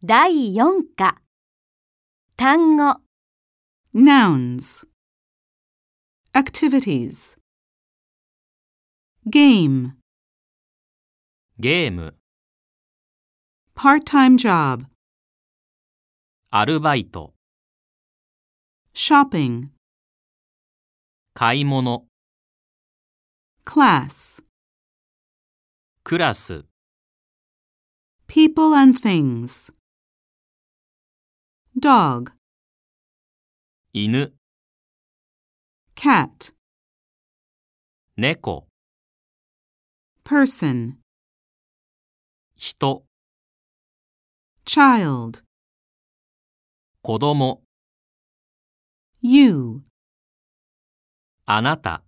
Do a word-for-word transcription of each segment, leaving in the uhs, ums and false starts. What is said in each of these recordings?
だいよん課単語 Nouns. Activities. Game. ゲーム、 Part-time job. アルバイト、 Shopping. 買い物、 Class. クラス、 People and things. Dog. 犬、 Cat. 猫、 Person. 人、 Child. 子供、 You. あなた、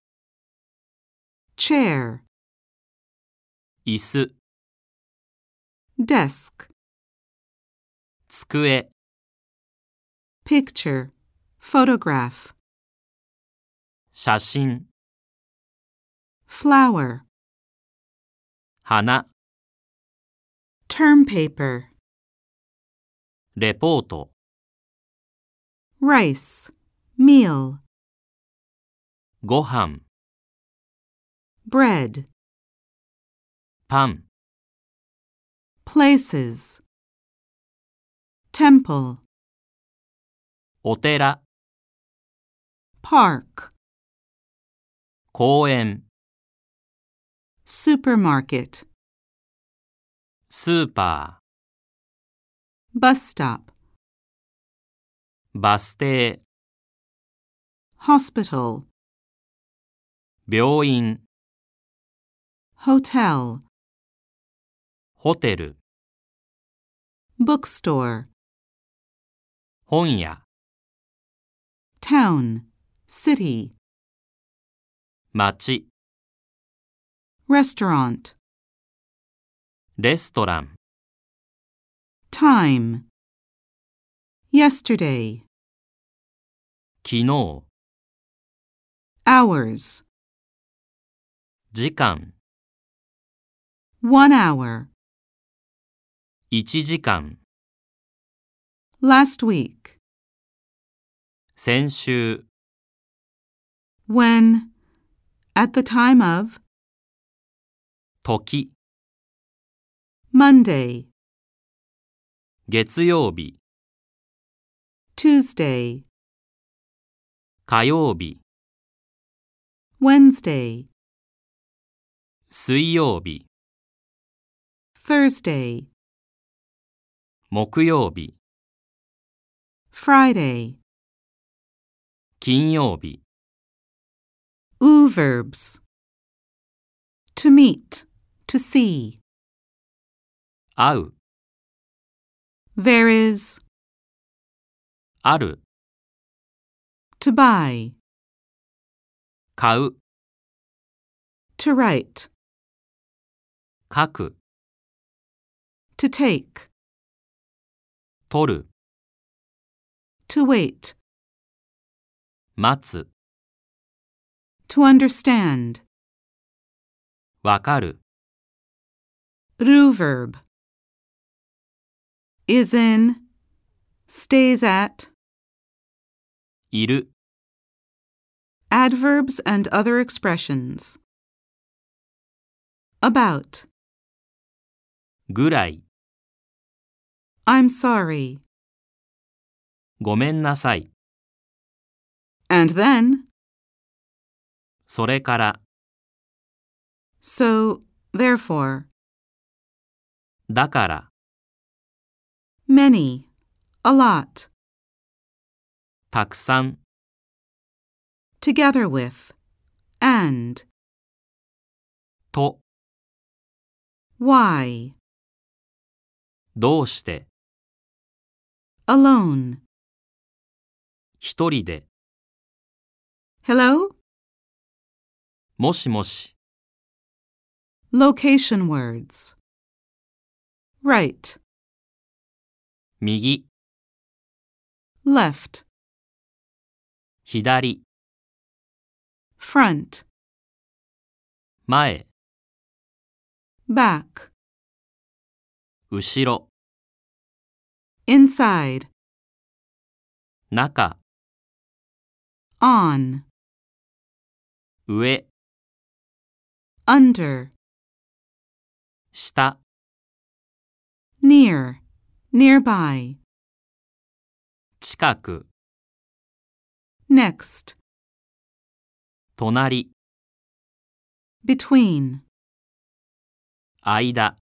Chair. 椅子、 Desk. 机、 Picture. Photograph. 写真、 Flower. 花、 Term paper. レポート、 Rice. Meal. ご飯、 Bread. パン、 Places. Temple. お寺、 Park. 公園、 Supermarket. スーパ Bus stop. ー、バス停、 Hospital. 病院、 Hotel. ホテル、 Bookstore. 本屋、 Town. City. 町、 Restaurant. レストラン、 Time. Yesterday. 昨日、 Hours. 時間、 One hour. いちじかん、 Last week. 先週、 When. At the time of. 時、 Monday. 月曜日、 Tuesday. 火曜日、 Wednesday. 水曜日、 Thursday. 木曜日、 Friday. 金曜日、 Oo verbs. To meet. To see. 会う、 There is. ある、 To buy. 買う、 To write. 書く、 To take. 取る、 To wait. 待つ、 To understand. わかる、 Ru verb. Is in. Stays at. いる、 Adverbs and other expressions. About. ぐらい、 I'm sorry. ごめんなさい、 And then. それから、 So. Therefore. だから、 Many. A lot. たくさん、 Together with. And. と、 Why. どうして、 Alone. 一人で、 Hello? もしもし、 Location words. Right. 右、 Left. 左、 Front. 前、 Back. 後ろ。 inside, 中、 on, 上、 under, 下、 near, nearby, 近く、 next, 隣、 between. 間。